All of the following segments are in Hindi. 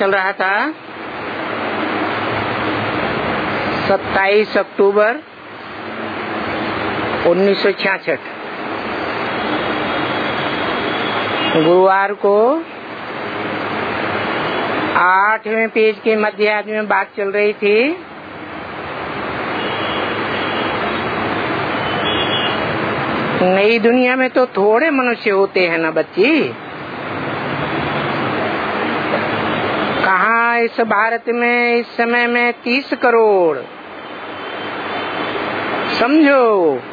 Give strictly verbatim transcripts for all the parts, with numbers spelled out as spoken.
चल रहा था सत्ताईस अक्टूबर उन्नीस सौ छियासठ गुरुवार को आठवें पेज के मध्य आदि में बात चल रही थी। नई दुनिया में तो थोड़े मनुष्य होते हैं ना बच्ची। कहाँ इस भारत में इस समय में तीस करोड़, समझो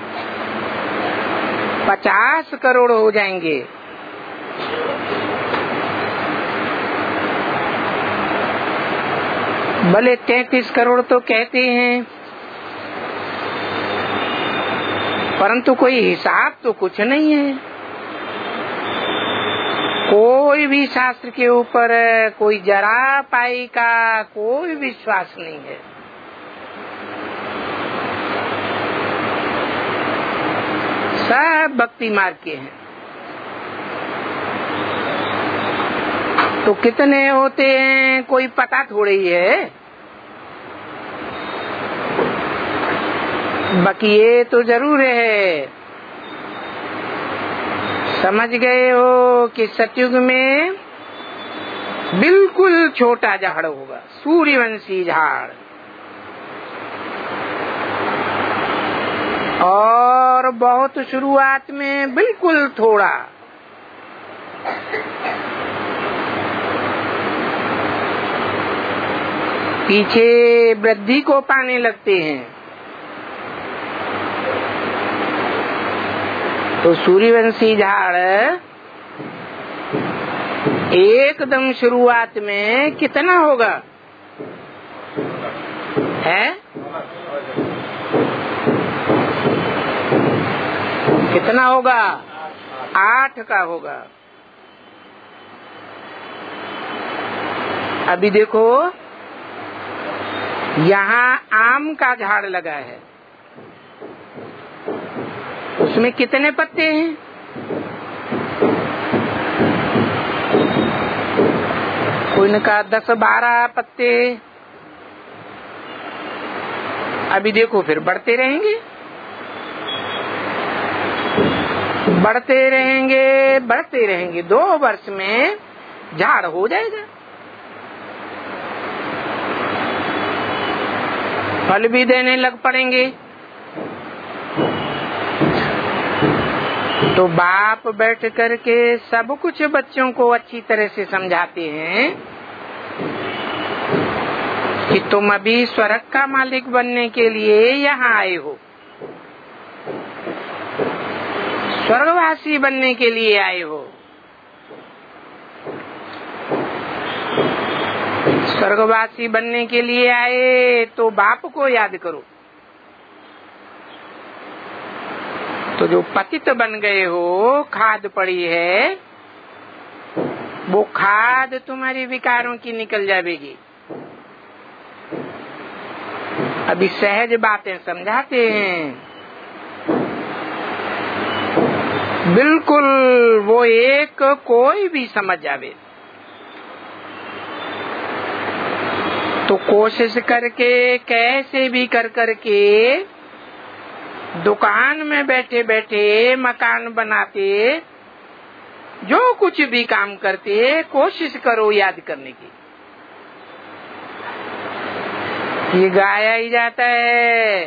पचास करोड़ हो जाएंगे। भले तैतीस करोड़ तो कहते हैं, परंतु कोई हिसाब तो कुछ नहीं है। कोई भी शास्त्र के ऊपर कोई जरा पाई का कोई विश्वास नहीं है। सब भक्ति मार्ग के हैं। तो कितने होते हैं कोई पता थोड़ी ही है। बाकी ये तो जरूर है, समझ गए हो कि सतयुग में बिल्कुल छोटा झाड़ होगा, सूर्यवंशी झाड़, और बहुत शुरुआत में बिल्कुल थोड़ा। पीछे वृद्धि को पाने लगते हैं। तो सूर्यवंशी झाड़ एकदम शुरुआत में कितना होगा है? कितना होगा? आठ का होगा। अभी देखो यहाँ आम का झाड़ लगा है, उसमें कितने पत्ते हैं? कोई ने कहा दस बारह पत्ते। अभी देखो फिर बढ़ते रहेंगे, बढ़ते रहेंगे, बढ़ते रहेंगे। दो वर्ष में झाड़ हो जाएगा। फल भी देने लग पड़ेंगे। तो बाप बैठ करके सब कुछ बच्चों को अच्छी तरह से समझाते हैं कि तुम अभी स्वर्ग का मालिक बनने के लिए यहाँ आए हो, स्वर्गवासी बनने के लिए आए हो। स्वर्गवासी बनने के लिए आए तो बाप को याद करो। तो जो पतित बन गए हो, खाद पड़ी है, वो खाद तुम्हारी विकारों की निकल जाएगी। अभी सहज बातें समझाते हैं, बिल्कुल वो एक कोई भी समझ जावे। तो कोशिश करके कैसे भी कर करके दुकान में बैठे बैठे मकान बनाते, जो कुछ भी काम करते, कोशिश करो याद करने की। ये गाया ही जाता है,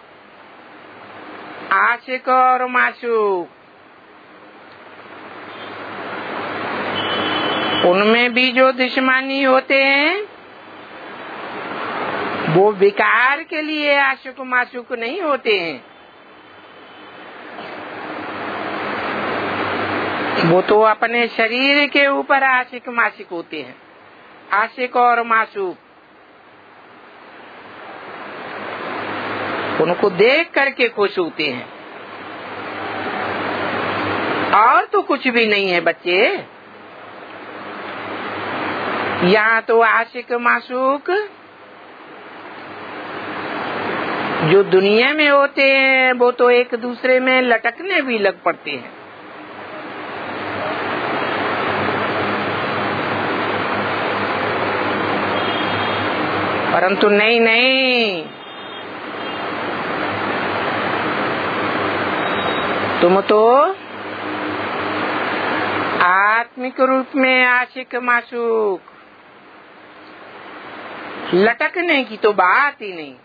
आशिक और माशूक, उनमें भी जो दुश्मनी होते हैं वो विकार के लिए आशिक माशूक नहीं होते हैं। वो तो अपने शरीर के ऊपर आशिक माशिक होते हैं। आशिक और माशूक उनको देख करके खुश होते हैं, और तो कुछ भी नहीं है बच्चे। यहाँ तो आशिक माशूक जो दुनिया में होते हैं वो तो एक दूसरे में लटकने भी लग पड़ते हैं। परंतु नहीं नहीं, तुम तो आत्मिक रूप में आशिक माशूक, लटकने की तो बात ही नहीं।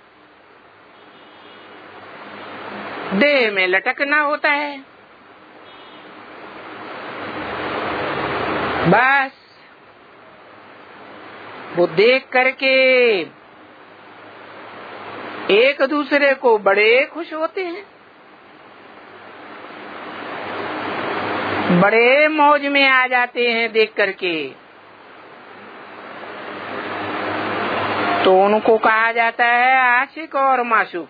देह में लटकना होता है, बस वो देख करके एक दूसरे को बड़े खुश होते हैं, बड़े मौज में आ जाते हैं देख करके। तो उनको कहा जाता है आशिक और माशूक।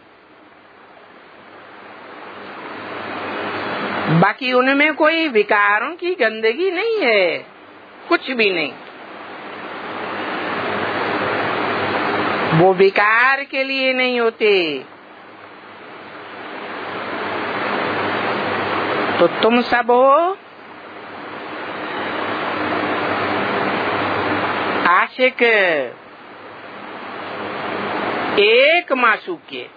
बाकी उनमें कोई विकारों की गंदगी नहीं है, कुछ भी नहीं। वो विकार के लिए नहीं होते। तो तुम सब हो आशिक एक माशूक के।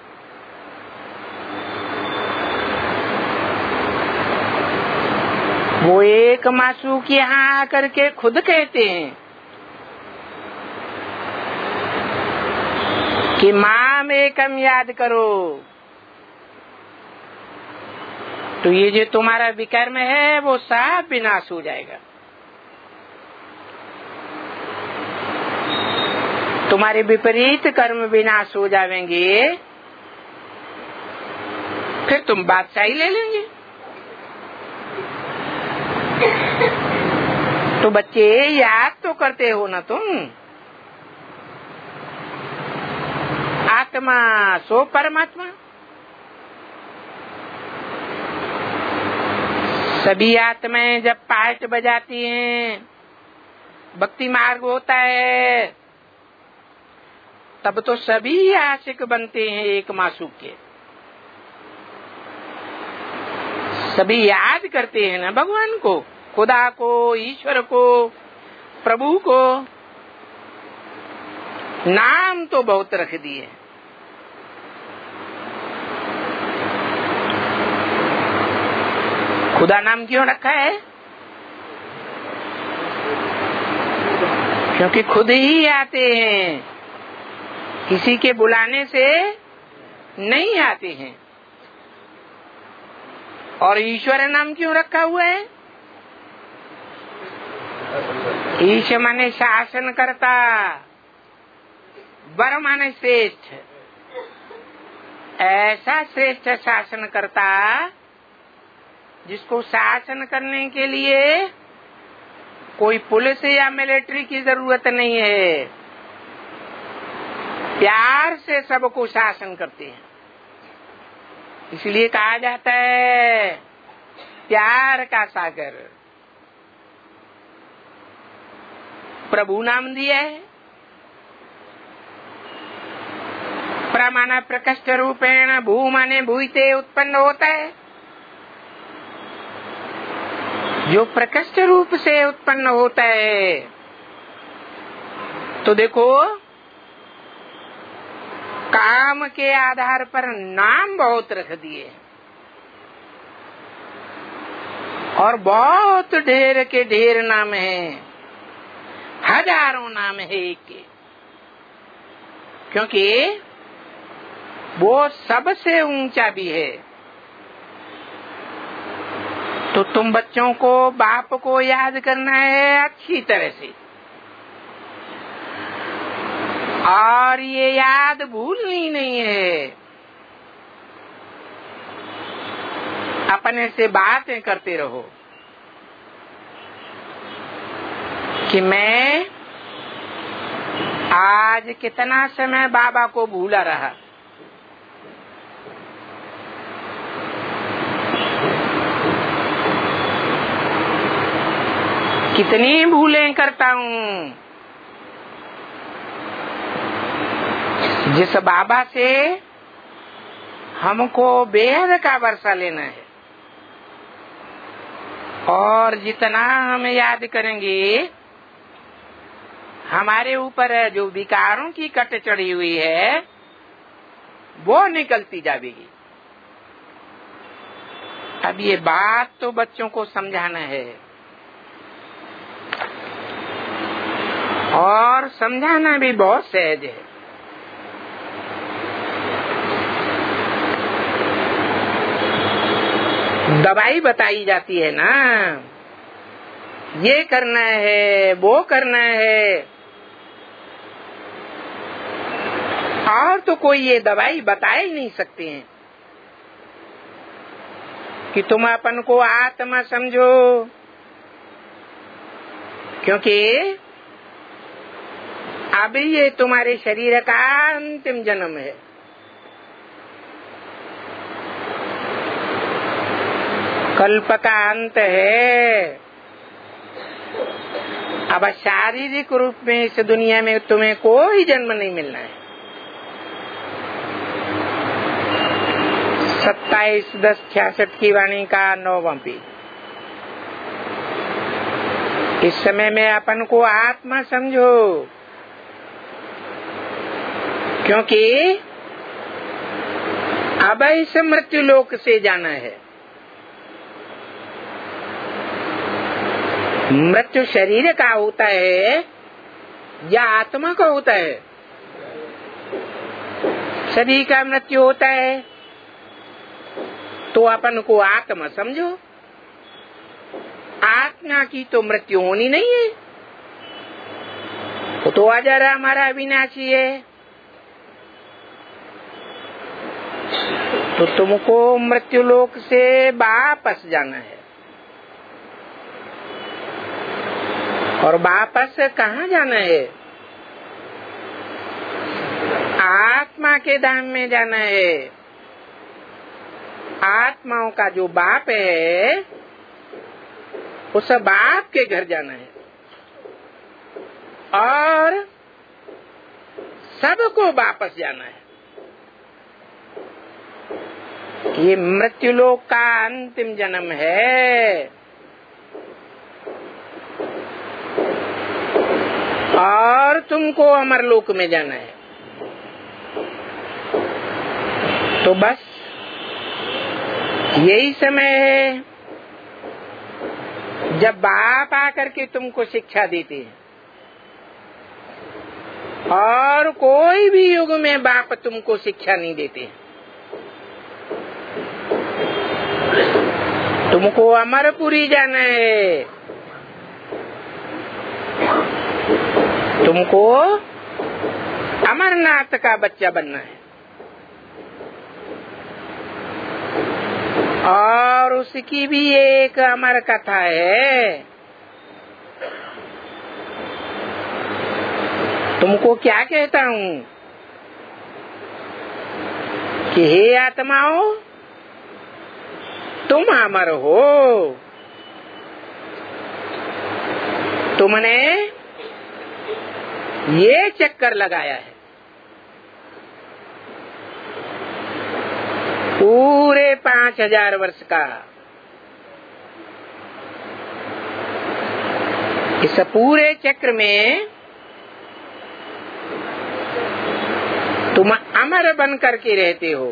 वो एक माशूक यहाँ आकर के खुद कहते हैं कि माम एकम याद करो। तो ये जो तुम्हारा विकर्म है वो सब विनाश हो जाएगा। तुम्हारे विपरीत कर्म विनाश हो जाएंगे, फिर तुम बादशाही ले लेंगे। तो बच्चे याद तो करते हो ना तुम, आत्मा सो परमात्मा। सभी आत्माएं जब पाठ बजाती हैं, भक्ति मार्ग होता है, तब तो सभी आशिक बनते हैं एक माशूक के। सभी याद करते हैं ना भगवान को, खुदा को, ईश्वर को, प्रभु को। नाम तो बहुत रख दिए। खुदा नाम क्यों रखा है? क्योंकि खुद ही आते हैं, किसी के बुलाने से नहीं आते हैं। और ईश्वर नाम क्यों रखा हुआ है? ईश माने शासन करता, वर माने श्रेष्ठ। ऐसा श्रेष्ठ शासन करता जिसको शासन करने के लिए कोई पुलिस या मिलिट्री की जरूरत नहीं है। प्यार से सबको शासन करते हैं। इसलिए कहा जाता है प्यार का सागर। प्रभु नाम दिया है। प्रमाण प्रकष्ट रूपेण भू माने भूते उत्पन्न होता है। जो प्रकष्ट रूप से उत्पन्न होता है, तो देखो काम के आधार पर नाम बहुत रख दिए और बहुत ढेर के ढेर नाम हैं, हजारों नाम है एक के। क्योंकि वो सबसे ऊंचा भी है। तो तुम बच्चों को, बाप को याद करना है अच्छी तरह से, और ये याद भूलनी नहीं है। अपने से बातें करते रहो कि मैं आज कितना समय बाबा को भूला रहा। कितनी भूलें करता हूँ। जिस बाबा से हमको बेहद का वर्षा लेना है, और जितना हम याद करेंगे हमारे ऊपर जो विकारों की कट चढ़ी हुई है वो निकलती जाएगी। अब ये बात तो बच्चों को समझाना है और समझाना भी बहुत सहज है। दवाई बताई जाती है ना, ये करना है वो करना है, और तो कोई ये दवाई बता ही नहीं सकते हैं कि तुम अपन को आत्मा समझो, क्योंकि अब ये तुम्हारे शरीर का अंतिम जन्म है। कल्प का अंत है। अब शारीरिक रूप में इस दुनिया में तुम्हें कोई जन्म नहीं मिलना है। सत्ताईस दस छियासठ की वाणी का नौवां पी। इस समय में अपन को आत्मा समझो, क्योंकि अब इस मृत्यु लोक से जाना है। मृत्यु शरीर का होता है या आत्मा का होता है? सभी का मृत्यु होता है। तो अपन को आत्मा समझो। आत्मा की तो मृत्यु होनी नहीं है, वो तो अजर हमारा अविनाशी है। तो तुमको मृत्यु लोक से वापस जाना है। और वापस कहाँ जाना है? आत्मा के धाम में जाना है। आत्माओं का जो बाप है उस बाप के घर जाना है और सबको वापस जाना है। ये मृत्यु लोक का अंतिम जन्म है और तुमको अमरलोक में जाना है। तो बस यही समय है जब बाप आकर के तुमको शिक्षा देते हैं, और कोई भी युग में बाप तुमको शिक्षा नहीं देते। तुमको अमरपुरी जाना है, तुमको अमरनाथ का बच्चा बनना है और उसकी भी एक अमर कथा है। तुमको क्या कहता हूँ कि हे आत्माओं, तुम अमर हो। तुमने ये चक्कर लगाया है पूरे पांच हजार वर्ष का। इस पूरे चक्र में तुम अमर बन करके रहते हो।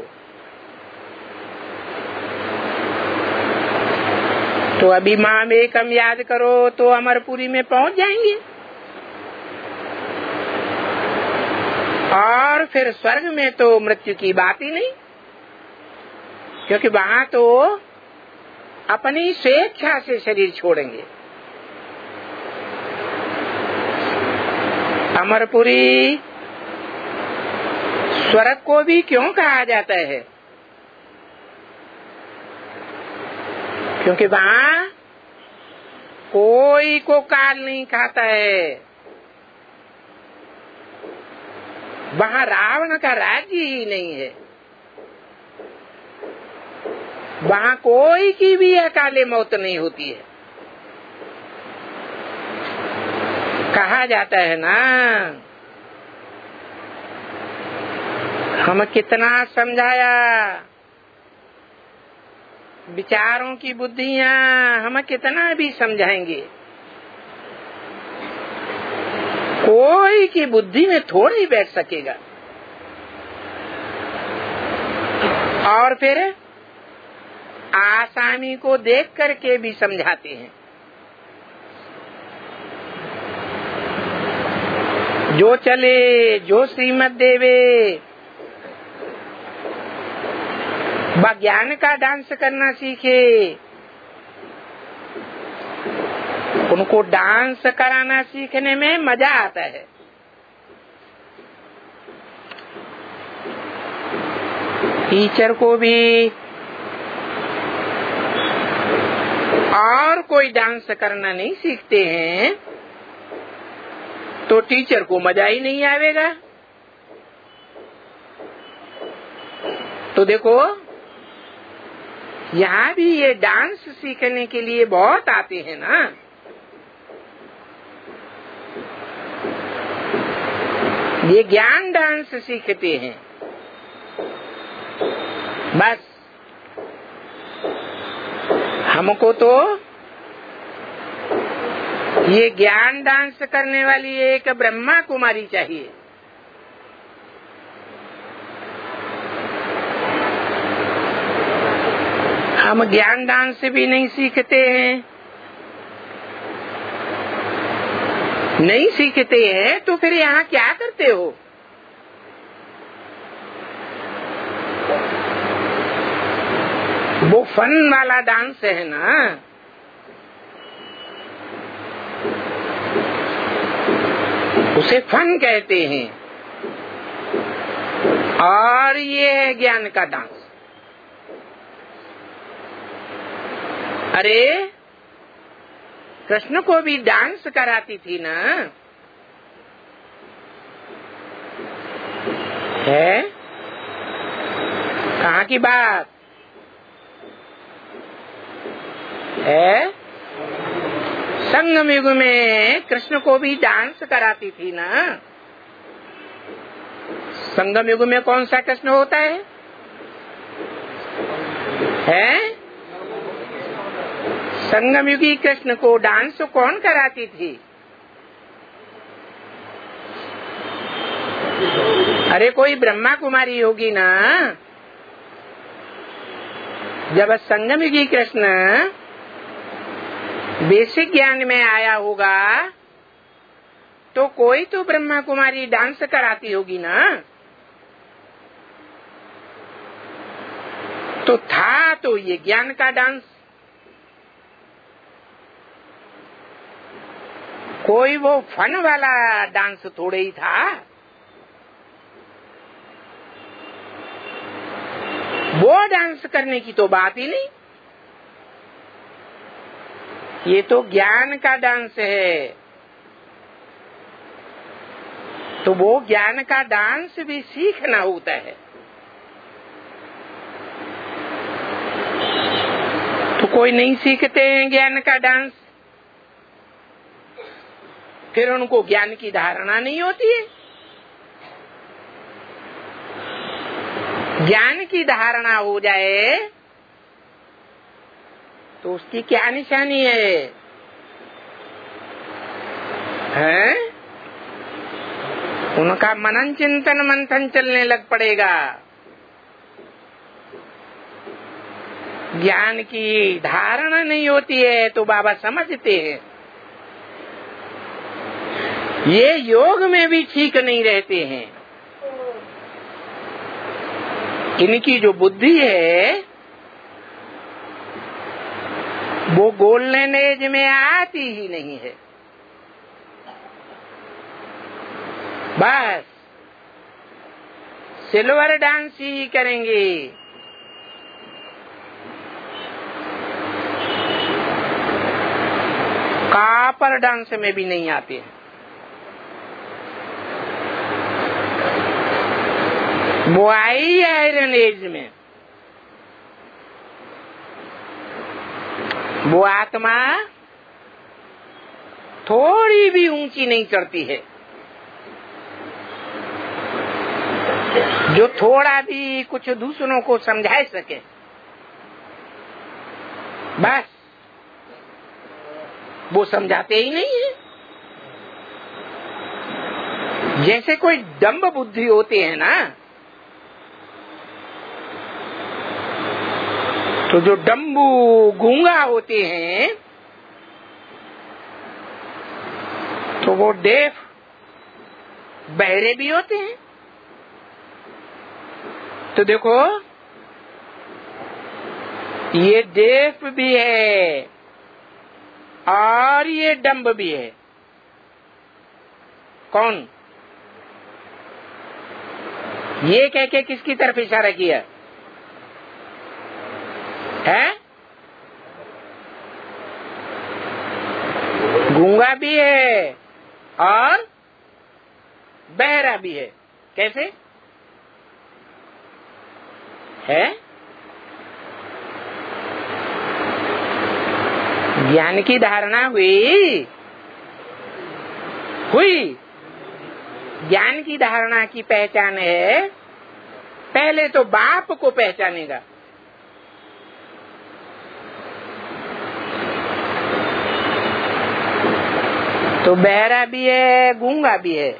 तो अभी माँ बेकम याद करो तो अमरपुरी में पहुंच जाएंगे, और फिर स्वर्ग में तो मृत्यु की बात ही नहीं, क्योंकि वहां तो अपनी स्वेच्छा से शरीर छोड़ेंगे। अमरपुरी स्वर्ग को भी क्यों कहा जाता है? क्योंकि वहां कोई को काल नहीं खाता है। वहां रावण का राज्य ही नहीं है। वहां कोई की भी अकाले मौत नहीं होती है। कहा जाता है ना, हम कितना समझाया, विचारों की बुद्धियां हम कितना भी समझाएंगे, कोई की बुद्धि में थोड़ी बैठ सकेगा। और फिर आसामी को देख करके भी समझाते हैं। जो चले जो श्रीमत देवे, वह ज्ञान का डांस करना सीखे। उनको डांस कराना सीखने में मजा आता है। टीचर को भी और कोई डांस करना नहीं सीखते हैं तो टीचर को मजा ही नहीं आवेगा। तो देखो यहाँ भी ये डांस सीखने के लिए बहुत आते हैं ना। ये ज्ञान डांस सीखते हैं। बस हमको तो ये ज्ञान डांस करने वाली एक ब्रह्मा कुमारी चाहिए। हम ज्ञान डांस भी नहीं सीखते हैं। नहीं सीखते हैं तो फिर यहाँ क्या करते हो? वो फन वाला डांस है ना। उसे फन कहते हैं। और ये है ज्ञान का डांस। अरे कृष्ण को भी डांस कराती थी ना। है कहाँ की बात है? संगम युग में कृष्ण को भी डांस कराती थी ना। संगम युग में कौन सा कृष्ण होता है? है संगम युगी कृष्ण को डांस कौन कराती थी? अरे कोई ब्रह्मा कुमारी होगी ना। जब संगम युगी कृष्ण बेसिक ज्ञान में आया होगा तो कोई तो ब्रह्मा कुमारी डांस कराती होगी ना। तो था तो ये ज्ञान का डांस। कोई वो फन वाला डांस थोड़े ही था। वो डांस करने की तो बात ही नहीं। ये तो ज्ञान का डांस है। तो वो ज्ञान का डांस भी सीखना होता है। तो कोई नहीं सीखते हैं ज्ञान का डांस, फिर उनको ज्ञान की धारणा नहीं होती है। ज्ञान की धारणा हो जाए तो उसकी क्या निशानी है? हैं? उनका मनन चिंतन मंथन चलने लग पड़ेगा। ज्ञान की धारणा नहीं होती है तो बाबा समझते हैं ये योग में भी ठीक नहीं रहते हैं। इनकी जो बुद्धि है वो गोल्डन एज में आती ही नहीं है। बस सिल्वर डांस ही करेंगे। कापर डांस में भी नहीं आते हैं। वो आई आयरन एज में। वो आत्मा थोड़ी भी ऊंची नहीं चढ़ती है। जो थोड़ा भी कुछ दूसरों को समझा सके, बस वो समझाते ही नहीं है। जैसे कोई डम्ब बुद्धि होते हैं ना, तो जो डम्बू गूंगा होते हैं तो वो डेफ बहरे भी होते हैं। तो देखो ये डेफ भी है और ये डम्ब भी है। कौन? ये कह के किसकी तरफ इशारा किया है? गूंगा भी है और बहरा भी है। कैसे है? ज्ञान की धारणा हुई हुई ज्ञान की धारणा की पहचान है, पहले तो बाप को पहचानेगा। तो बहरा भी है, गूंगा भी है।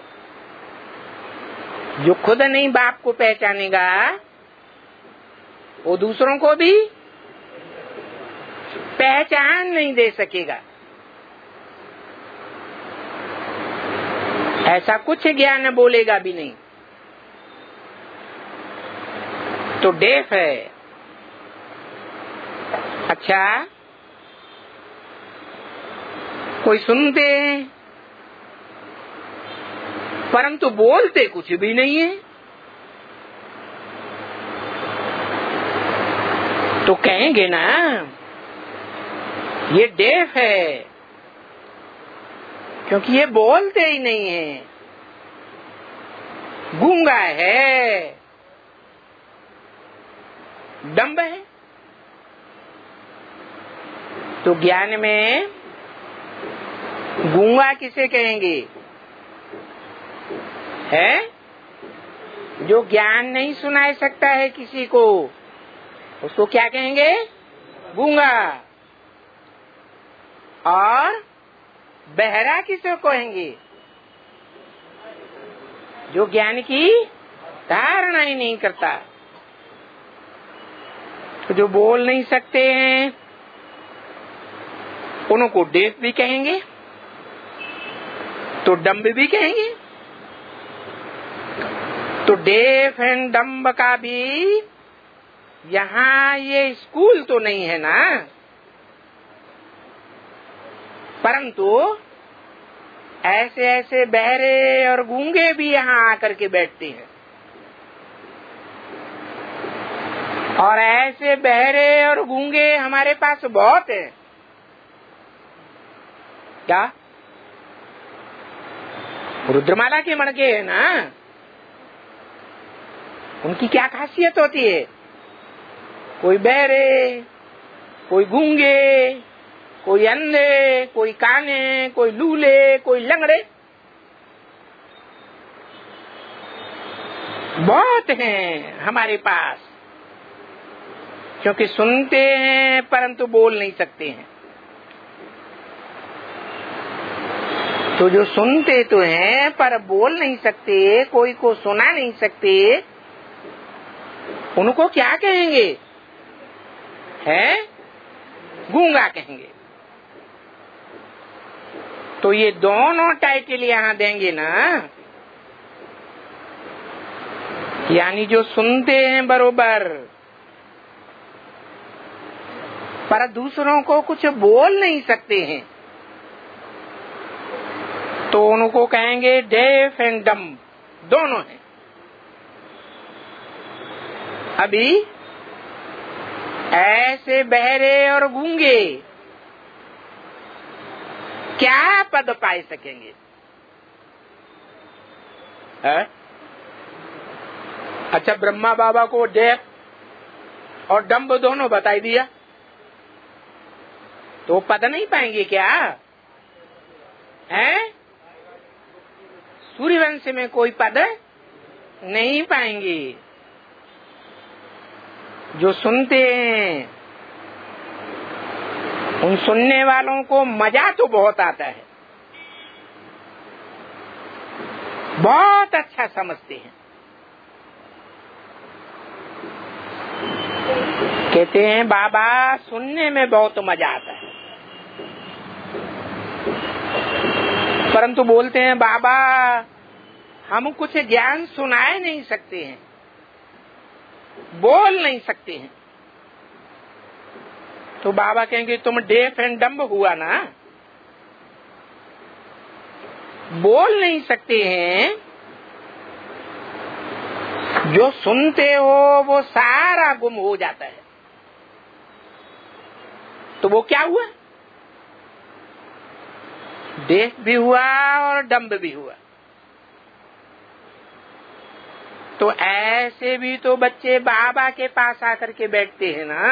जो खुद नहीं बाप को पहचानेगा वो दूसरों को भी पहचान नहीं दे सकेगा। ऐसा कुछ ज्ञान बोलेगा भी नहीं। तो डेफ है। अच्छा, कोई सुनते हैं परंतु बोलते कुछ भी नहीं है, तो कहेंगे ना ये डेफ है, क्योंकि ये बोलते ही नहीं है, गूंगा है, डम्ब है। तो ज्ञान में गूंगा किसे कहेंगे? है जो ज्ञान नहीं सुनाई सकता है किसी को, उसको क्या कहेंगे? गूंगा। और बहरा किसे कहेंगे? जो ज्ञान की धारणा ही नहीं करता। तो जो बोल नहीं सकते हैं उनको डेफ भी कहेंगे, तो डम्ब भी कहेंगे। तो डेफ एंड डम्ब का भी यहाँ ये स्कूल तो नहीं है ना, परंतु ऐसे ऐसे बहरे और गूंगे भी यहाँ आकर के बैठते हैं। और ऐसे बहरे और गूंगे हमारे पास बहुत हैं। क्या? रुद्रमाला के मणके है ना, उनकी क्या खासियत होती है? कोई बहरे, कोई गूंगे, कोई अंधे, कोई काने, कोई लूले, कोई लंगड़े, बहुत हैं हमारे पास। क्योंकि सुनते हैं परंतु बोल नहीं सकते हैं। तो जो सुनते तो हैं पर बोल नहीं सकते, कोई को सुना नहीं सकते, उनको क्या कहेंगे? है गूंगा कहेंगे। तो ये दोनों टाइटल यहाँ देंगे ना, यानी जो सुनते हैं बरोबर पर दूसरों को कुछ बोल नहीं सकते हैं, तो उनको कहेंगे डेफ एंड डम्ब, दोनों हैं। अभी ऐसे बहरे और गूंगे क्या पद पाए सकेंगे? है? अच्छा, ब्रह्मा बाबा को डेफ और डम्ब दोनों बताई दिया, तो पद नहीं पाएंगे क्या? है? सूर्यवंश में कोई पद नहीं पाएंगे। जो सुनते हैं उन सुनने वालों को मजा तो बहुत आता है, बहुत अच्छा समझते हैं। कहते हैं बाबा सुनने में बहुत मजा आता है, परंतु बोलते हैं बाबा हम कुछ ज्ञान सुनाए नहीं सकते हैं, बोल नहीं सकते हैं। तो बाबा कहेंगे तुम डेफ एंड डम्ब हुआ ना, बोल नहीं सकते हैं, जो सुनते हो वो सारा गुम हो जाता है। तो वो क्या हुआ? डेफ भी हुआ और डम्ब भी हुआ। तो ऐसे भी तो बच्चे बाबा के पास आकर के बैठते हैं ना।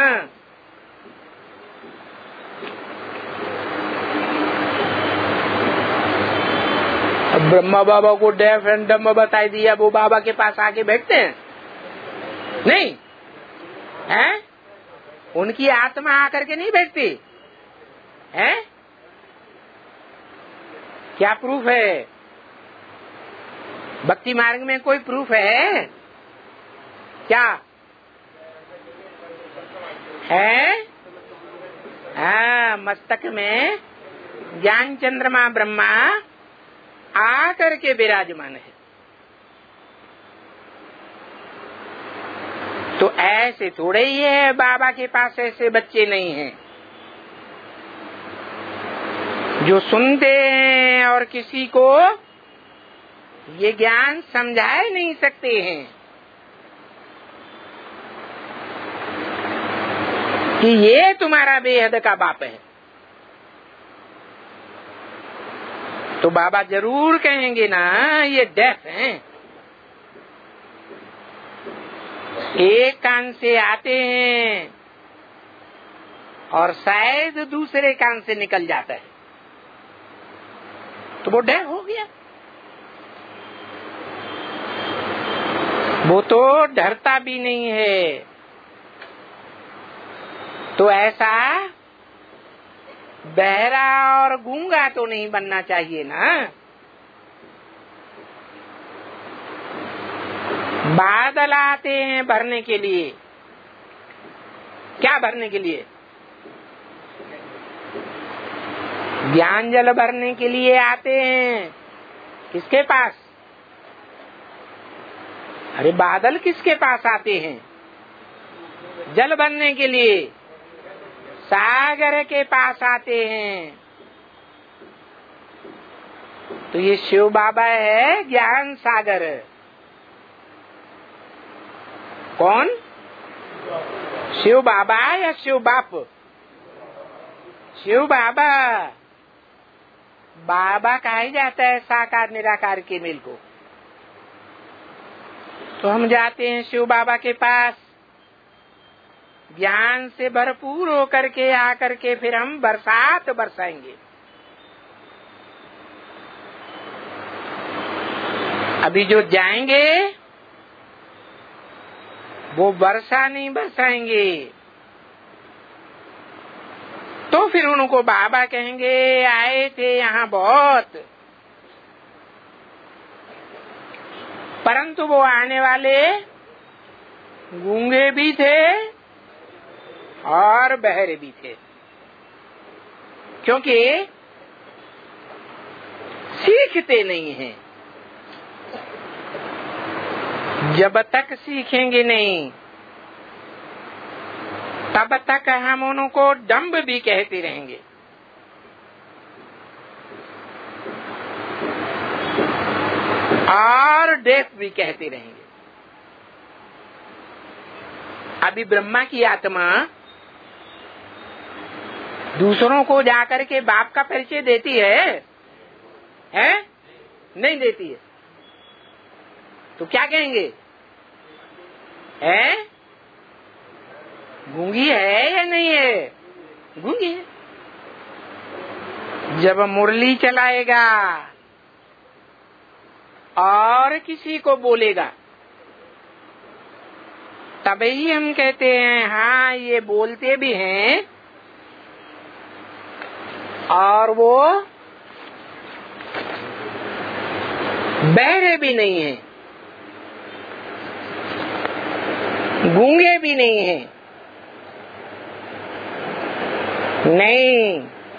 अब ब्रह्मा बाबा को डेफ एंड डम्ब बताई दिया, वो बाबा के पास आके बैठते हैं? नहीं है? उनकी आत्मा आकर के नहीं बैठती है? क्या प्रूफ है? भक्ति मार्ग में कोई प्रूफ है क्या? है? हाँ, मस्तक में ज्ञान चंद्रमा ब्रह्मा आकर के विराजमान है। तो ऐसे थोड़े ही है, बाबा के पास ऐसे बच्चे नहीं हैं जो सुनते हैं और किसी को ये ज्ञान समझाए नहीं सकते हैं कि ये तुम्हारा बेहद का बाप है। तो बाबा जरूर कहेंगे ना ये डेफ हैं, एक कान से आते हैं और शायद दूसरे कान से निकल जाता है, तो वो डेफ हो गया। वो तो डरता भी नहीं है। तो ऐसा बहरा और गूंगा तो नहीं बनना चाहिए ना। बादल आते हैं भरने के लिए, क्या भरने के लिए? ज्ञान जल भरने के लिए आते हैं। किसके पास? अरे बादल किसके पास आते हैं? जल भरने के लिए सागर के पास आते हैं। तो ये शिव बाबा है ज्ञान सागर। कौन? शिव बाबा या शिव बाप? शिव बाबा। बाबा कहा ही जाता है साकार निराकार के मेल को। तो हम जाते हैं शिव बाबा के पास, ज्ञान से भरपूर होकर के आकर के फिर हम बरसात बरसाएंगे। अभी जो जाएंगे वो वर्षा नहीं बरसाएंगे, तो फिर उनको बाबा कहेंगे आए थे यहाँ बहुत, परंतु वो आने वाले गूंगे भी थे और बहरे भी थे, क्योंकि सीखते नहीं हैं। जब तक सीखेंगे नहीं तब तक हम उनको डम्ब भी कहते रहेंगे। और डेफ भी कहते रहेंगे। अभी ब्रह्मा की आत्मा दूसरों को जाकर के बाप का परिचय देती है, है? नहीं देती है। तो क्या कहेंगे? है? गूंगी है या नहीं है? गूंगी है। जब मुरली चलाएगा और किसी को बोलेगा तभी हम कहते हैं हाँ ये बोलते भी हैं और वो बहरे भी नहीं है, गूंगे भी नहीं है। नहीं,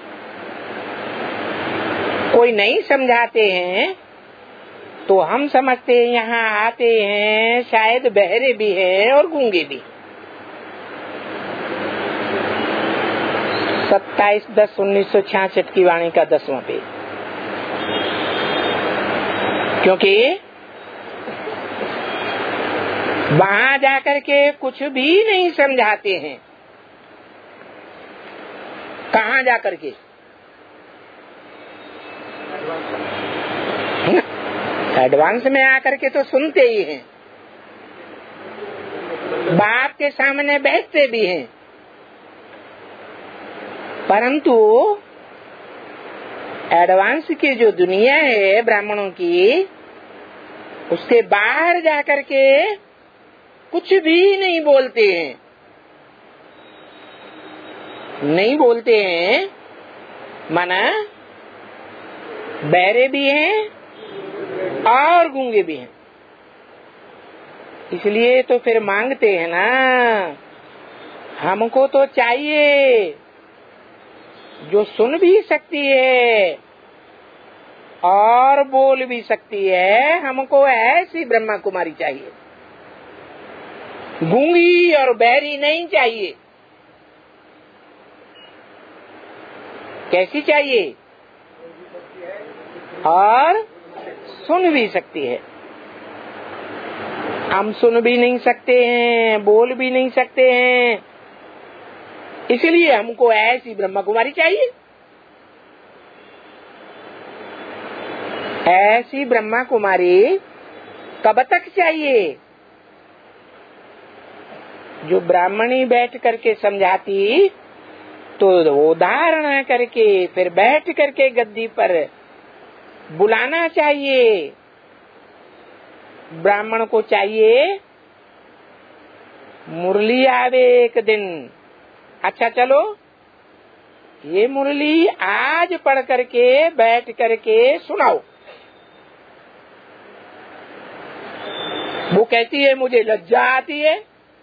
कोई नहीं समझाते हैं तो हम समझते हैं यहाँ आते हैं शायद बहरे भी हैं और गूंगे भी। सत्ताईस दस उन्नीस सौ छियासठ की वाणी का दसवां पेज। क्योंकि वहां जाकर के कुछ भी नहीं समझाते हैं। कहाँ जाकर के? एडवांस में आकर के तो सुनते ही हैं, बाप के सामने बैठते भी हैं, परंतु एडवांस की जो दुनिया है ब्राह्मणों की, उसके बाहर जाकर के कुछ भी नहीं बोलते हैं। नहीं बोलते हैं माना बहरे भी हैं और गूंगे भी हैं। इसलिए तो फिर मांगते हैं ना, हमको तो चाहिए जो सुन भी सकती है और बोल भी सकती है। हमको ऐसी ब्रह्मा कुमारी चाहिए, गूंगी और बहरी नहीं चाहिए। कैसी चाहिए? और सुन भी सकती है। हम सुन भी नहीं सकते हैं, बोल भी नहीं सकते हैं, इसलिए हमको ऐसी ब्रह्मा कुमारी चाहिए। ऐसी ब्रह्मा कुमारी कब तक चाहिए? जो ब्राह्मणी बैठ करके समझाती तो उदाहरण करके फिर बैठ करके गद्दी पर बुलाना चाहिए। ब्राह्मण को चाहिए मुरली आवे एक दिन, अच्छा चलो ये मुरली आज पढ़ करके बैठ करके सुनाओ। वो कहती है मुझे लज्जा आती है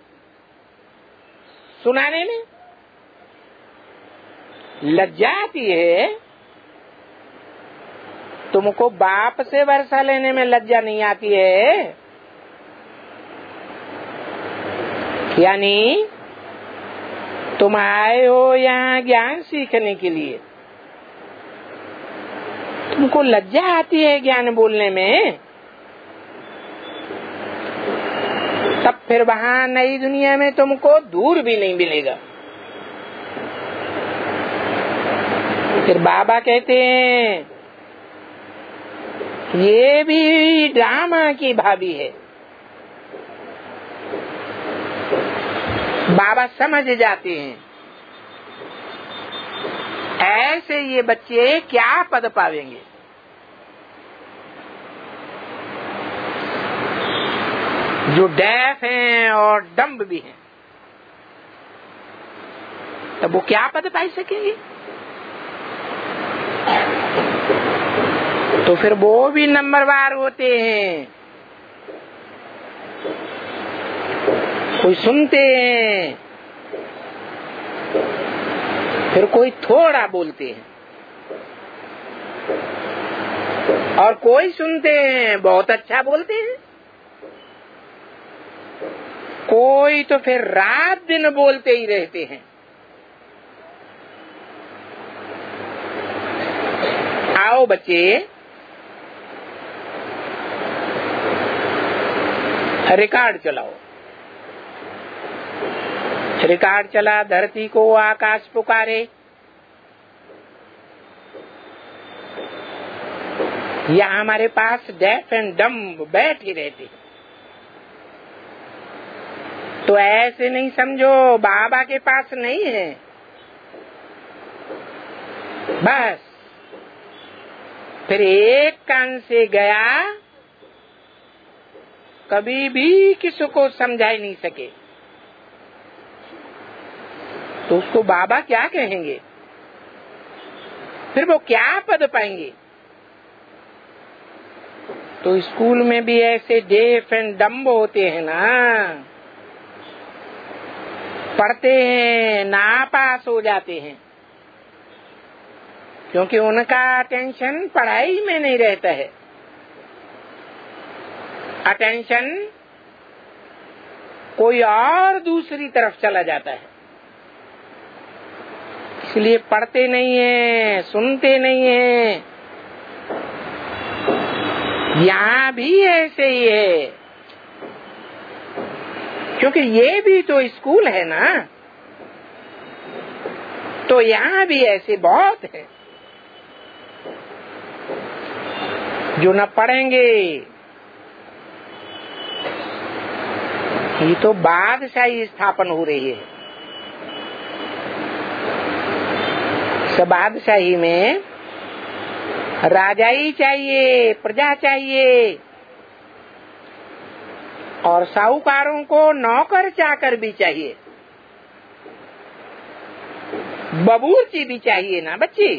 सुनाने में। लज्जा आती है, तुमको बाप से वर्षा लेने में लज्जा नहीं आती है? यानी तुम आए हो यहाँ ज्ञान सीखने के लिए, तुमको लज्जा आती है ज्ञान बोलने में, तब फिर वहाँ नई दुनिया में तुमको दूर भी नहीं मिलेगा। फिर बाबा कहते हैं ये भी ड्रामा की भाभी है। बाबा समझ जाते हैं ऐसे ये बच्चे क्या पद पावेंगे। जो डेफ हैं और डम्ब भी हैं, तब वो क्या पद पा सकेंगे? तो फिर वो भी नंबरवार होते हैं। कोई सुनते हैं, फिर कोई थोड़ा बोलते हैं, और कोई सुनते हैं बहुत अच्छा बोलते हैं, कोई तो फिर रात दिन बोलते ही रहते हैं। आओ बच्चे, रिकॉर्ड चलाओ। रिकॉर्ड चला, धरती को आकाश पुकारे। यहाँ हमारे पास डेफ एंड डम बैठे रहते, तो ऐसे नहीं समझो बाबा के पास नहीं है। बस फिर एक कान से गया, कभी भी किसी को समझा ही नहीं सके, तो उसको बाबा क्या कहेंगे? फिर वो क्या पद पाएंगे? तो स्कूल में भी ऐसे डेफ एंड डम्ब होते हैं ना, पढ़ते हैं नापास हो जाते हैं, क्योंकि उनका अटेंशन पढ़ाई में नहीं रहता है। अटेंशन कोई और दूसरी तरफ चला जाता है, इसलिए पढ़ते नहीं है, सुनते नहीं है। यहाँ भी ऐसे ही है, क्योंकि ये भी तो स्कूल है ना, तो यहाँ भी ऐसे बहुत है जो न पढ़ेंगे। ये तो बादशाही स्थापन हो रही है। सब बादशाही में राजाई चाहिए, प्रजा चाहिए, और साहूकारों को नौकर चाकर भी चाहिए, बबूर्ची भी चाहिए ना बच्ची।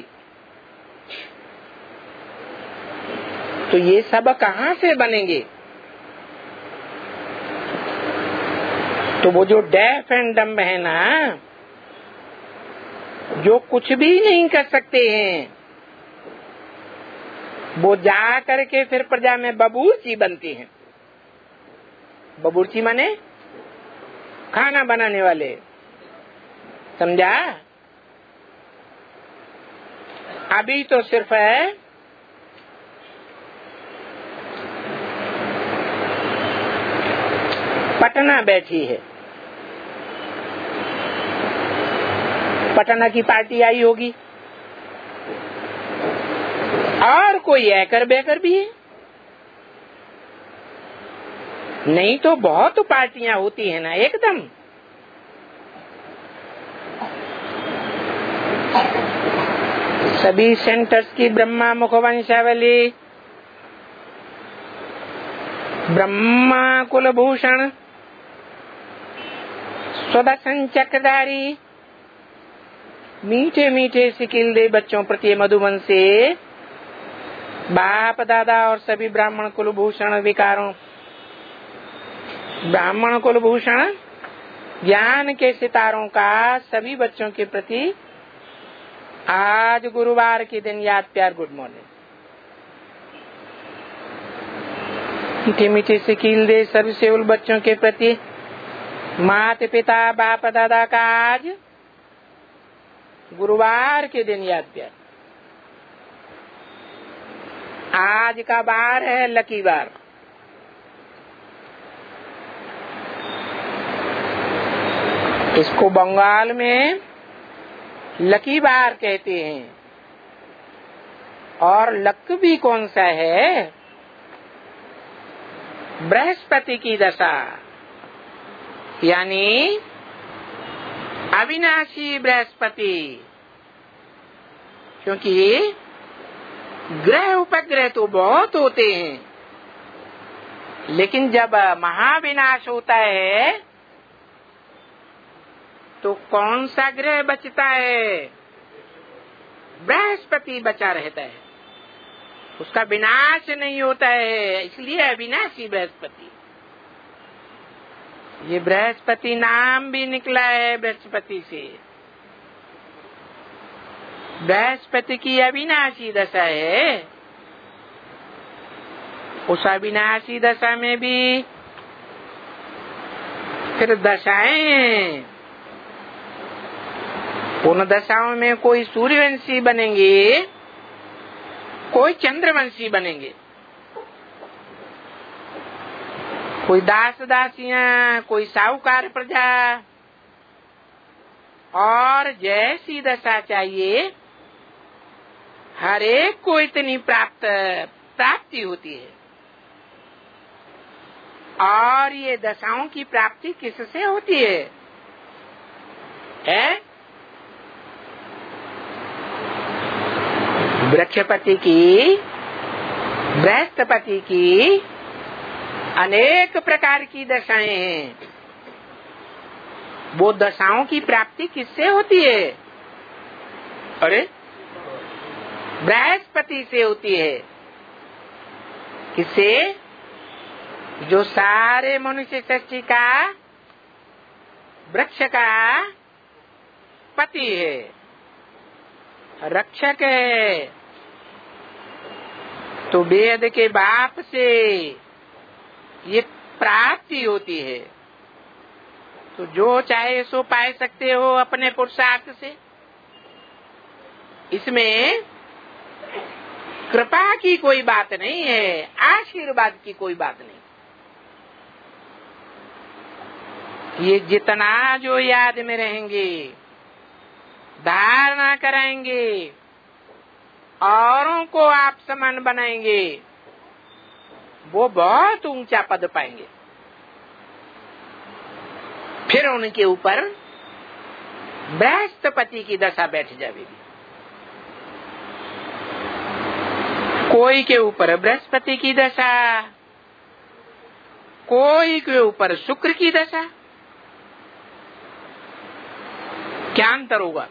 तो ये सब कहाँ से बनेंगे? तो वो जो डेफ एंड डम्ब है ना, जो कुछ भी नहीं कर सकते हैं, वो जा करके फिर प्रजा में बबूर्ची बनती हैं। बबूर्ची माने खाना बनाने वाले, समझा? अभी तो सिर्फ है पटना बैठी है, पटना की पार्टी आई होगी, और कोई ऐकर बेकर भी है। नहीं तो बहुत पार्टियां होती है ना एकदम। सभी सेंटर्स की ब्रह्मा मुखवंशावली, ब्रह्मा कुलभूषण, स्वदर्शन चक्रधारी, मीठे मीठे सिकिल दे बच्चों प्रति मधुबन से बाप दादा और सभी ब्राह्मण कुलभूषण विकारों, ब्राह्मण कुलभूषण ज्ञान के सितारों का सभी बच्चों के प्रति आज गुरुवार के दिन याद प्यार गुड मॉर्निंग। मीठे मीठे सिकिल दे सभी सेवल बच्चों के प्रति माता पिता बाप दादा का आज गुरुवार के दिन याद प्यार। आज का बार है लकी बार। इसको बंगाल में लकी बार कहते हैं। और लक भी कौन सा है? बृहस्पति की दशा, यानी अविनाशी बृहस्पति। क्योंकि ग्रह उपग्रह तो बहुत होते हैं, लेकिन जब महाविनाश होता है तो कौन सा ग्रह बचता है? बृहस्पति बचा रहता है, उसका विनाश नहीं होता है, इसलिए अविनाशी बृहस्पति। ये बृहस्पति नाम भी निकला है बृहस्पति से। बृहस्पति की अविनाशी दशा है। उस अविनाशी दशा में भी फिर दशाएं हैं। उन दशाओं में कोई सूर्यवंशी बनेंगे, कोई चंद्रवंशी बनेंगे, कोई दास दासियां, कोई साहूकार प्रजा। और जैसी दशा चाहिए हर एक को इतनी प्राप्त प्राप्ति होती है। और ये दशाओं की प्राप्ति किससे होती है? है वृक्षपति की, बृहस्पति की अनेक प्रकार की दशाएं हैं। वो दशाओं की प्राप्ति किससे होती है? अरे बृहस्पति से होती है। किससे? जो सारे मनुष्य सृष्टि का वृक्ष का पति है, रक्षक है। तो वेद के बाप से ये प्राप्ति होती है। तो जो चाहे सो पाए सकते हो अपने पुरुषार्थ से। इसमें कृपा की कोई बात नहीं है, आशीर्वाद की कोई बात नहीं। ये जितना जो याद में रहेंगे, धारणा कराएंगे, औरों को आप समान बनाएंगे, वो बहुत ऊंचा पद पाएंगे। फिर उनके ऊपर बृहस्पति की दशा बैठ जाएगी। कोई के ऊपर बृहस्पति की दशा, कोई के ऊपर शुक्र की दशा। क्या अंतर होगा?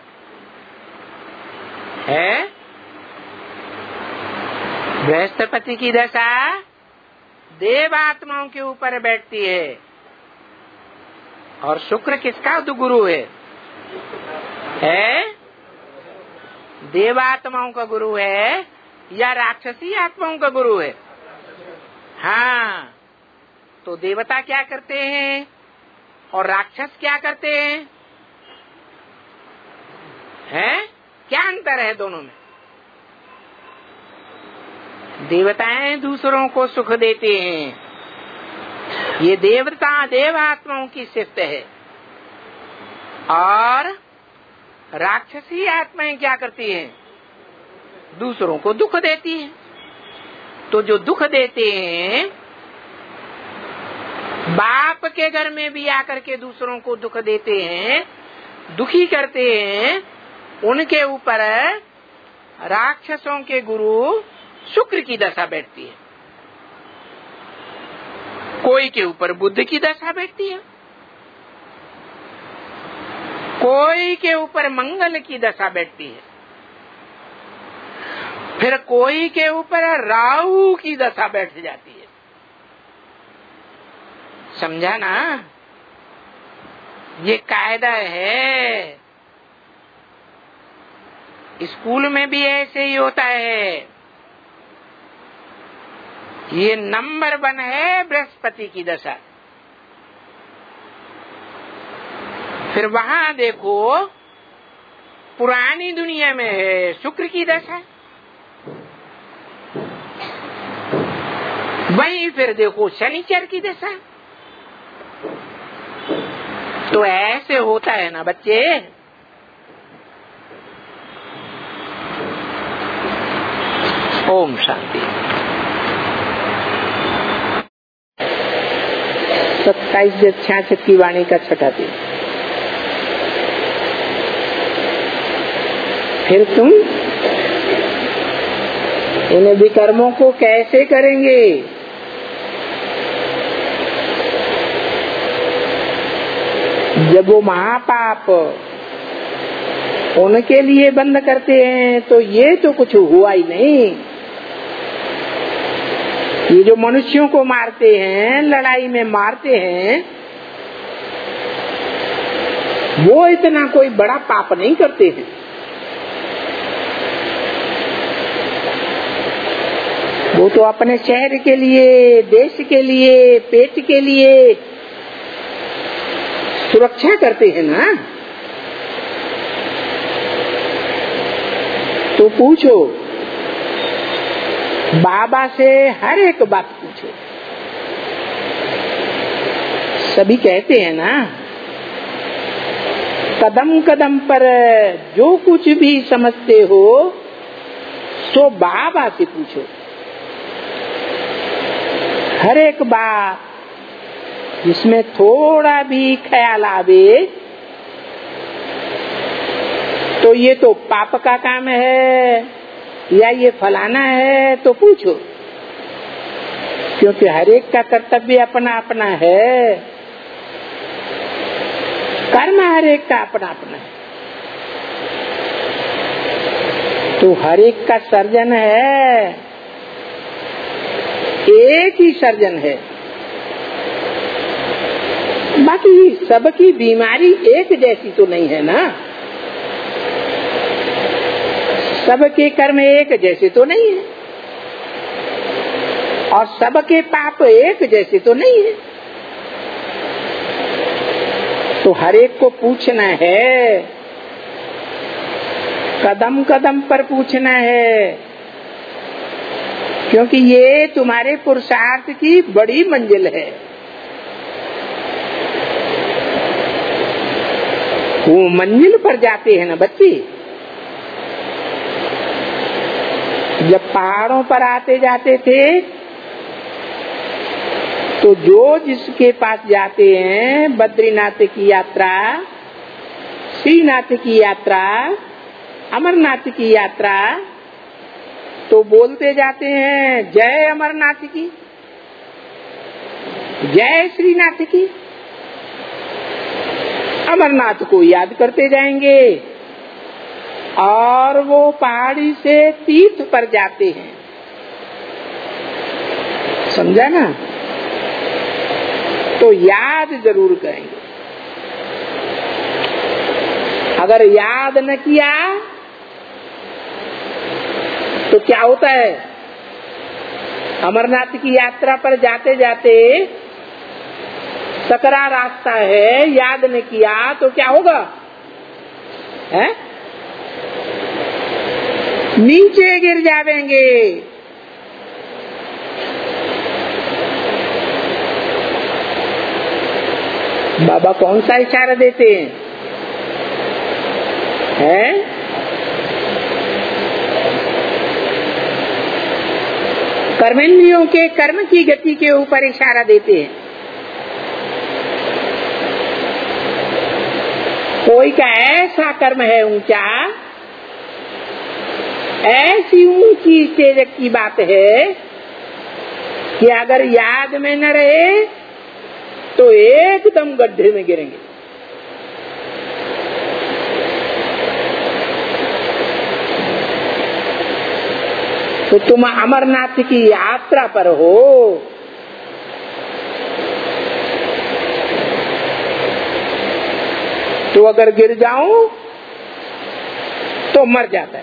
है बृहस्पति की दशा देवात्माओं के ऊपर बैठती है, और शुक्र किसका गुरु है? है देवात्माओं का गुरु है या राक्षसी आत्माओं का गुरु है? हाँ, तो देवता क्या करते हैं और राक्षस क्या करते हैं? हैं? क्या अंतर है दोनों में? देवताएं दूसरों को सुख देते हैं, ये देवता देवात्माओं की सिफ्त है। और राक्षसी आत्माएं क्या करती हैं? दूसरों को दुख देती हैं। तो जो दुख देते हैं, बाप के घर में भी आकर के दूसरों को दुख देते हैं, दुखी करते हैं, उनके ऊपर राक्षसों के गुरु शुक्र की दशा बैठती है। कोई के ऊपर बुध की दशा बैठती है, कोई के ऊपर मंगल की दशा बैठती है, फिर कोई के ऊपर राहु की दशा बैठ जाती है। समझा ना? ये कायदा है। स्कूल में भी ऐसे ही होता है। ये नंबर वन है बृहस्पति की दशा। फिर वहां देखो पुरानी दुनिया में है शुक्र की दशा। वहीं फिर देखो शनिचर की दशा। तो ऐसे होता है ना बच्चे। ओम शांति। सत्ताईस छियासठ की वाणी का छठा दिन। फिर तुम इन विकर्मों को कैसे करेंगे? जब वो महापाप उनके लिए बंद करते हैं तो ये तो कुछ हुआ ही नहीं। ये जो मनुष्यों को मारते हैं, लड़ाई में मारते हैं, वो इतना कोई बड़ा पाप नहीं करते हैं। वो तो अपने शहर के लिए, देश के लिए, पेट के लिए सुरक्षा करते हैं ना। तो पूछो, बाबा से हर एक बात पूछो। सभी कहते हैं ना, कदम कदम पर जो कुछ भी समझते हो सो बाबा से पूछो। हर एक बात जिसमें थोड़ा भी ख्याल आवे तो ये तो पाप का काम है या ये फलाना है, तो पूछो। क्योंकि हर एक का कर्तव्य अपना अपना है, कर्म हर एक का अपना अपना है। तो हर एक का सर्जन है, एक ही सर्जन है, बाकी सबकी बीमारी एक जैसी तो नहीं है ना, सबके कर्म एक जैसे तो नहीं है और सबके पाप एक जैसे तो नहीं है। तो हर एक को पूछना है, कदम कदम पर पूछना है, क्योंकि ये तुम्हारे पुरुषार्थ की बड़ी मंजिल है। वो मंजिल पर जाते हैं ना बच्चे, जब पहाड़ों पर आते जाते थे तो जो जिसके पास जाते हैं, बद्रीनाथ की यात्रा, श्रीनाथ की यात्रा, अमरनाथ की यात्रा, तो बोलते जाते हैं जय अमरनाथ की, जय श्रीनाथ की। अमरनाथ को याद करते जाएंगे और वो पहाड़ी से तीर्थ पर जाते हैं, समझा ना? तो याद जरूर करेंगे। अगर याद न किया तो क्या होता है, अमरनाथ की यात्रा पर जाते जाते सकरा रास्ता है, याद न किया तो क्या होगा, है? नीचे गिर जाएंगे। बाबा कौन सा इशारा देते हैं, हैं? कर्मेंद्रियों के कर्म की गति के ऊपर इशारा देते हैं। कोई का ऐसा कर्म है ऊंचा, ऐसी ऊंची स्टेज की बात है कि अगर याद में न रहे तो एकदम गड्ढे में गिरेंगे। तो तुम अमरनाथ की यात्रा पर हो, तो अगर गिर जाऊं तो मर जाता है।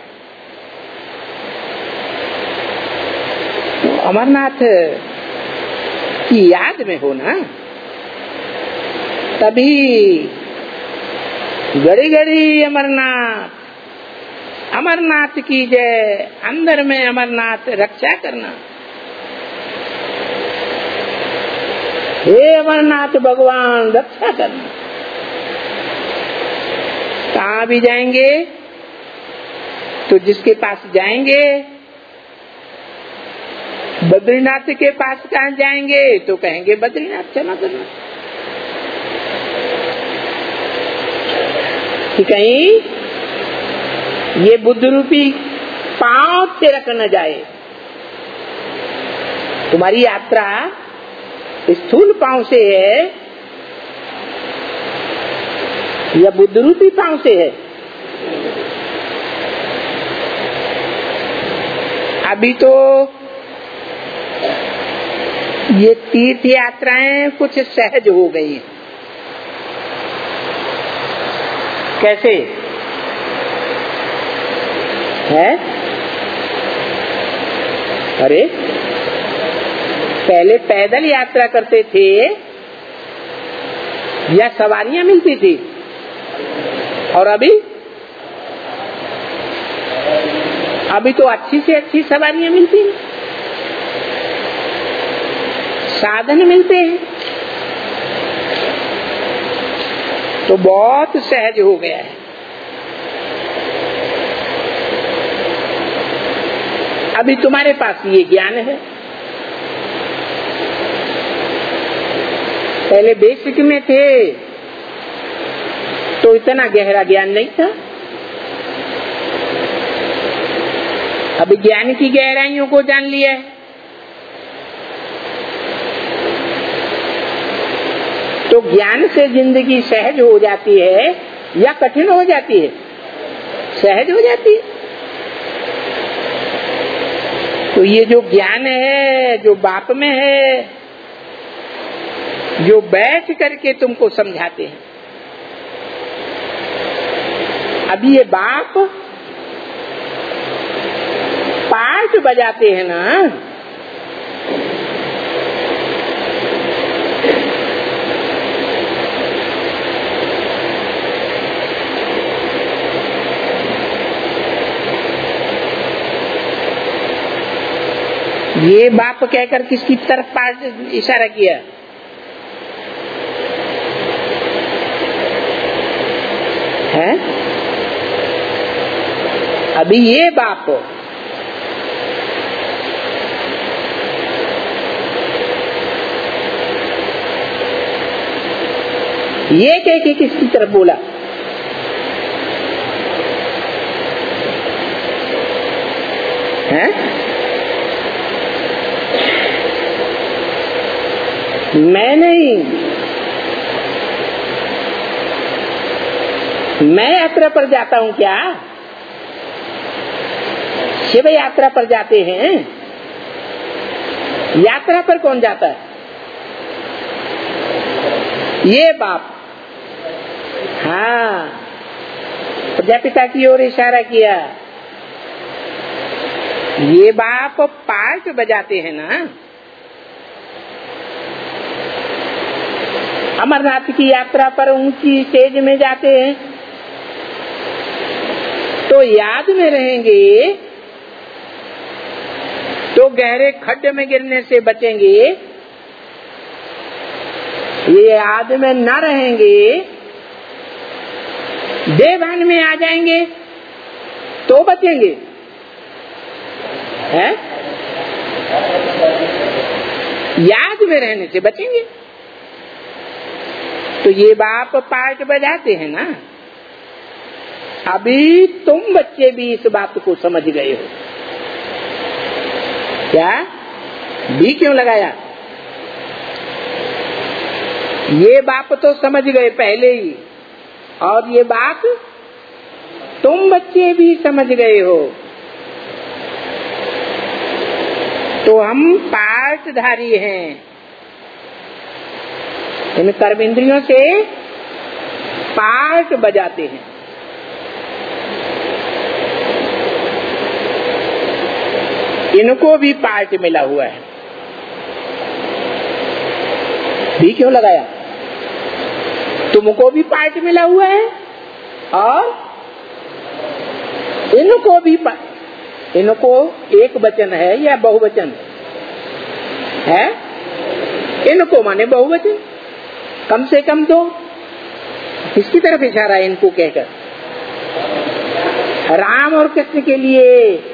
तो अमरनाथ की याद में हो ना, तभी घड़ी घड़ी अमरनाथ, अमरनाथ की जय, अंदर में अमरनाथ रक्षा करना। हे अमरनाथ भगवान रक्षा करना। कहाँ भी जाएंगे तो जिसके पास जाएंगे, बद्रीनाथ के पास कहाँ जाएंगे तो कहेंगे बद्रीनाथ क्षमा करना, कि कहीं ये बुद्ध रूपी पांव तिरक न जाए। तुम्हारी यात्रा स्थूल पांव से है या बुद्ध रूपी पांव से है? अभी तो ये तीर्थ यात्राएं कुछ सहज हो गई। कैसे है? अरे पहले पैदल यात्रा करते थे या सवारियां मिलती थी, और अभी अभी तो अच्छी से अच्छी सवारियां मिलती हैं, साधन मिलते हैं, तो बहुत सहज हो गया है। अभी तुम्हारे पास ये ज्ञान है, पहले बेसिक में थे तो इतना गहरा ज्ञान नहीं था। अभी ज्ञान की गहराइयों को जान लिया है, तो ज्ञान से जिंदगी सहज हो जाती है या कठिन हो जाती है? सहज हो जाती है। तो ये जो ज्ञान है जो बाप में है, जो बैठ करके तुमको समझाते हैं, अभी ये बाप पार्ट बजाते हैं ना, ये बाप कहकर किसकी तरफ पार्ट इशारा किया? है अभी ये बाप ये कह के किसकी तरफ बोला? है मैं नहीं, मैं यात्रा पर जाता हूं क्या? शिव यात्रा पर जाते हैं। यात्रा पर कौन जाता है? ये बाप। हाँ, प्रजापिता की ओर इशारा किया। ये बाप पार्ट बजाते हैं ना। अमरनाथ की यात्रा पर ऊंची स्टेज में जाते हैं तो याद में रहेंगे, तो गहरे खड्डे में गिरने से बचेंगे। ये याद में न रहेंगे, देवभान में आ जाएंगे तो बचेंगे। है? याद में रहने से बचेंगे। तो ये बाप पार्ट बजाते हैं ना। अभी तुम बच्चे भी इस बात को समझ गए हो क्या? भी क्यों लगाया? ये बाप तो समझ गए पहले ही, और ये बात तुम बच्चे भी समझ गए हो। तो हम पार्टधारी हैं। इन कर्मेंद्रियों से पार्ट बजाते हैं। इनको भी पार्ट मिला हुआ है। भी क्यों लगाया? तुमको भी पार्ट मिला हुआ है और इनको भी पार्ट। इनको एक वचन है या बहुवचन है? इनको माने बहुवचन, कम से कम दो। किसकी तरफ इशारा है इनको कहकर? राम और कृष्ण के लिए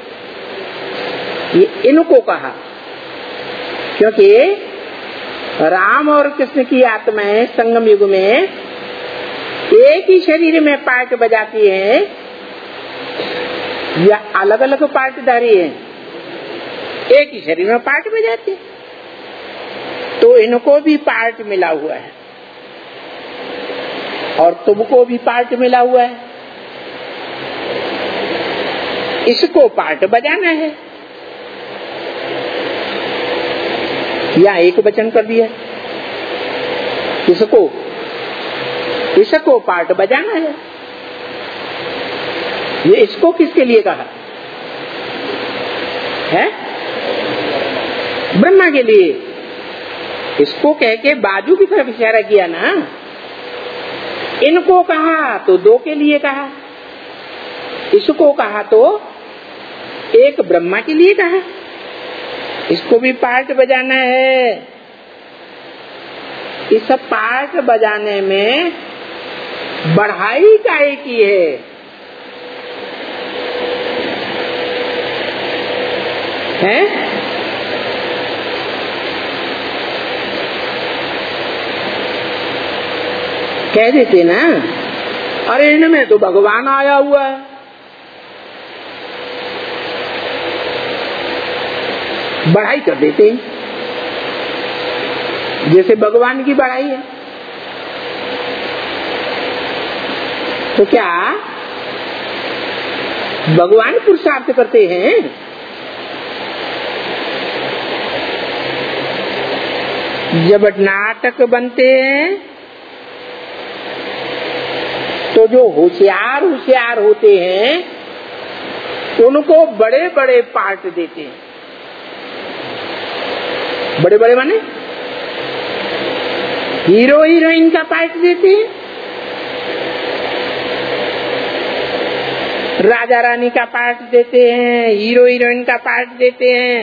ये इनको कहा, क्योंकि राम और कृष्ण की आत्माएं संगम युग में एक ही शरीर में पार्ट बजाती हैं या अलग अलग पार्टधारी हैं? एक ही शरीर में पार्ट बजाती। तो इनको भी पार्ट मिला हुआ है और तुमको भी पार्ट मिला हुआ है। इसको पार्ट बजाना है या एक वचन कर दिया। इसको इसको पार्ट बजाना है। ये इसको किसके लिए कहा है? ब्रह्मा के लिए। इसको कह के बाजू की तरफ इशारा किया ना। इनको कहा तो दो के लिए कहा, इसको कहा तो एक ब्रह्मा के लिए कहा। इसको भी पार्ट बजाना है। इस पार्ट बजाने में बढ़ाई काहे की है? हैं? कह देते ना, अरे इनमें तो भगवान आया हुआ है। बढ़ाई कर देते हैं, जैसे भगवान की बढ़ाई है। तो क्या भगवान पुरुषार्थ करते हैं? जब नाटक बनते हैं तो जो होशियार होशियार होते हैं उनको बड़े बड़े पार्ट देते हैं। बड़े बड़े माने हीरो हीरोइन का पार्ट देते हैं, राजा रानी का पार्ट देते हैं, हीरो हीरोइन का पार्ट देते हैं।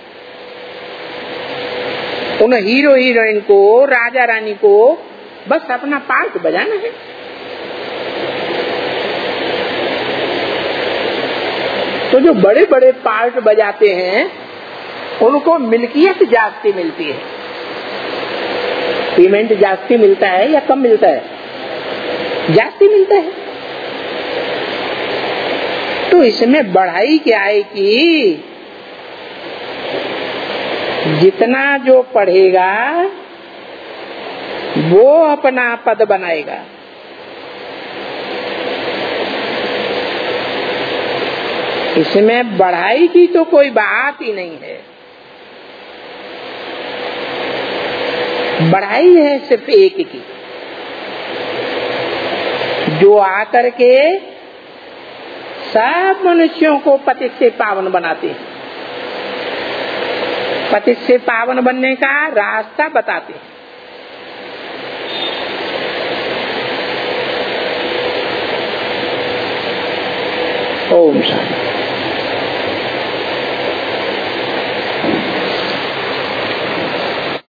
उन हीरो हीरोइन को, राजा रानी को बस अपना पार्ट बजाना है। तो जो बड़े बड़े पार्ट बजाते हैं उनको मिल्कियत जास्ती मिलती है। पेमेंट जास्ती मिलता है या कम मिलता है? जास्ती मिलता है। तो इसमें बढ़ाई क्या है कि जितना जो पढ़ेगा वो अपना पद बनाएगा। इसमें बढ़ाई की तो कोई बात ही नहीं है। बढ़ाई है सिर्फ एक की, जो आकर के सब मनुष्यों को पतित से पावन बनाते हैं, पतित से पावन बनने का रास्ता बताते हैं। ओम शांति।